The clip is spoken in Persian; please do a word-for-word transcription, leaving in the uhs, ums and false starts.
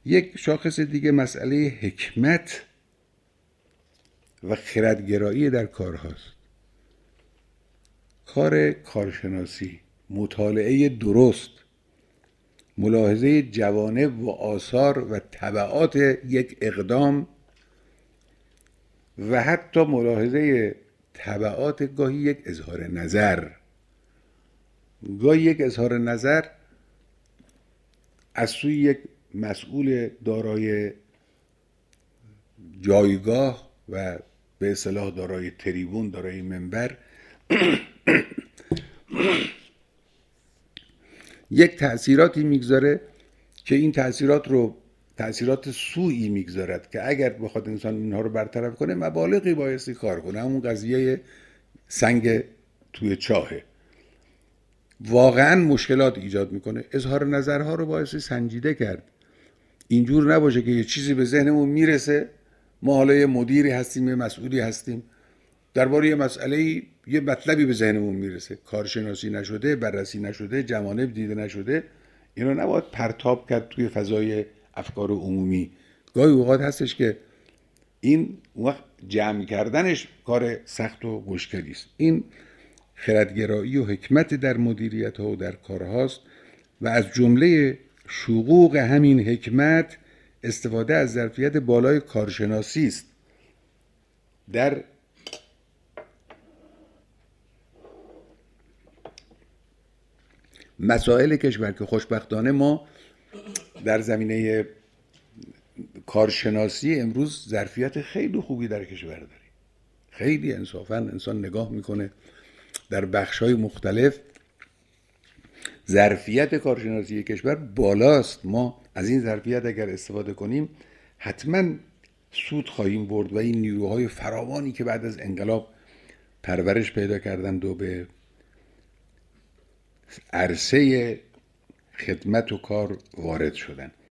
یک شاخص دیگه مسئله حکمت و خردگرایی در کارهاست. کار کارشناسی، مطالعه درست، ملاحظه جوانب و آثار و تبعات یک اقدام و حتی ملاحظه تبعات گاهی یک اظهار نظر. گاهی یک اظهار نظر از سوی یک مسئول دارای جایگاه و به اصطلاح دارای تریبون، دارای منبر یک تأثیراتی میگذاره که این تأثیرات رو تأثیرات سوئی میگذارد که اگر بخواد انسان اینها رو برطرف کنه مبالغی بایستی کار کنه. همون قضیه سنگ توی چاهه، واقعا مشکلات ایجاد میکنه. اظهار نظرها رو بایستی سنجیده کرد. اینجور نباشه که یه چیزی به ذهنمون میرسه، ما حالا یه مدیری هستیم، یه مسئولی هستیم، درباره یه مسئله یه مطلبی به ذهنمون میرسه، کارشناسی نشده، بررسی نشده، جوانب دیده نشده، اینو نباید پرتاب کرد توی فضای افکار عمومی. گاهی اوقات هستش که این وقت جمع کردنش کار سخت و مشکلی است. این خردگرایی و حکمت در مدیریت ها و در کارهاست و از جمله شقوق همین حکمت استفاده از ظرفیت بالای کارشناسی است در مسائل کشور که خوشبختانه ما در زمینه کارشناسی امروز ظرفیت خیلی خوبی در کشور داریم. خیلی انصافا انسان نگاه میکنه در بخش‌های مختلف ظرفیت کارشناسی کشور بالاست. ما از این ظرفیت اگر استفاده کنیم حتما سود خواهیم برد و این نیروهای فراوانی که بعد از انقلاب پرورش پیدا کردند و به عرصه خدمت و کار وارد شدند.